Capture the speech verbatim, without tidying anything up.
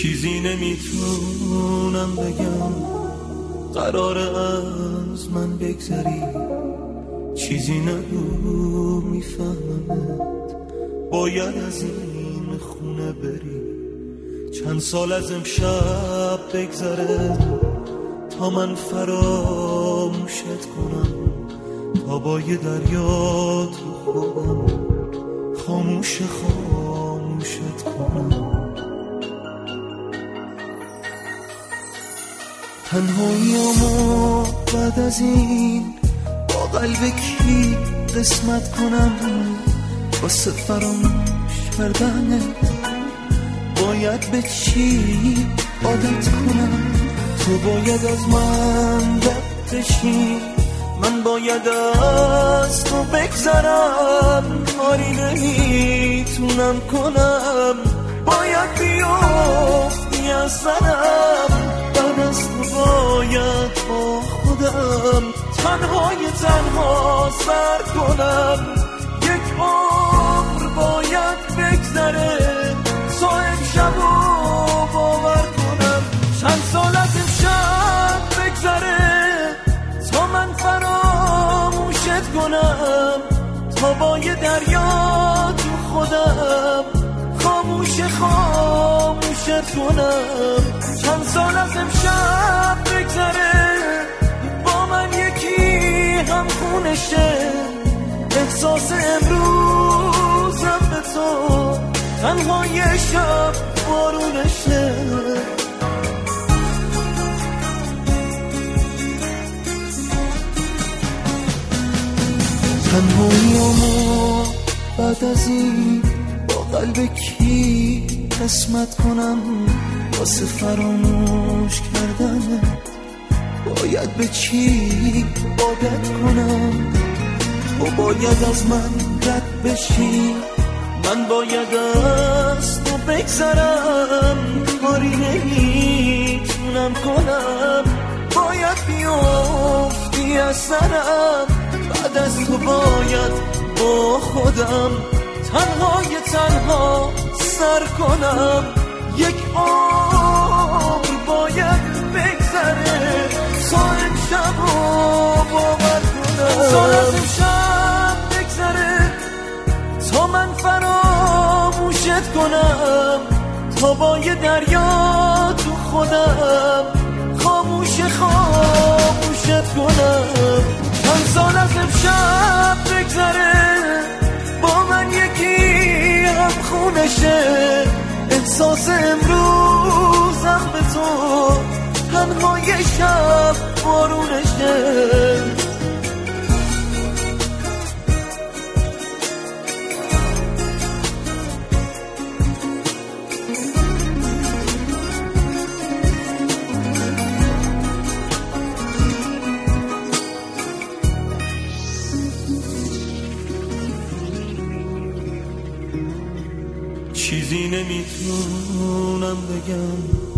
چیزی نمیتونم بگم، قراره از من بگذری. چیزی نگو میفهممت، باید از این خونه بری. چند سال از امشب بگذره تا من فراموشت کنم، تا با یه دریا تو خودم خاموش خاموشت کنم. تنهاییامو بعد از این با قلب کی قسمت کنم؟ واسه فراموش کردنت باید به چی عادت کنم؟ تو باید از من رد بشی، من باید از تو بگذرم. کاری نمیتونم کنم، باید بیافتی از سرم. بعد از تو باید با خودم تنهای تنها سر کنم. یک عمر باید بگذره تا امشب رو باور کنم. چند سال از امشب بگذره تا من فراموشت کنم، تا با یه دریا تو خودم خاموش خاموشت کنم. چند سال از امشب بگذره با من یکی هم خونشه، احساس امروزم به تو تنها یه شب بارونشه. تنهاییامو بعد از این با قلب کی قسمت کنم؟ واسه فراموش کردنت باید به چی عادت کنم؟ تو باید از من رد بشی، من باید از تو بگذرم. کاری نمیتونم کنم، باید بیافتی از سرم. بعد از تو باید با خودم تنهای تنها سر کنم. یک عمر باید بگذره تا امشب رو باور کنم. سال از امشب بگذره تا من فراموشت کنم، تا با یه دریا تو خودم خاموش خاموشت کنم. چند سال از امشب بگذره با من یکی هم خونشه، احساس امروزم به تو تنها یه شب بارونشه. چیزی نمیتونم بگم،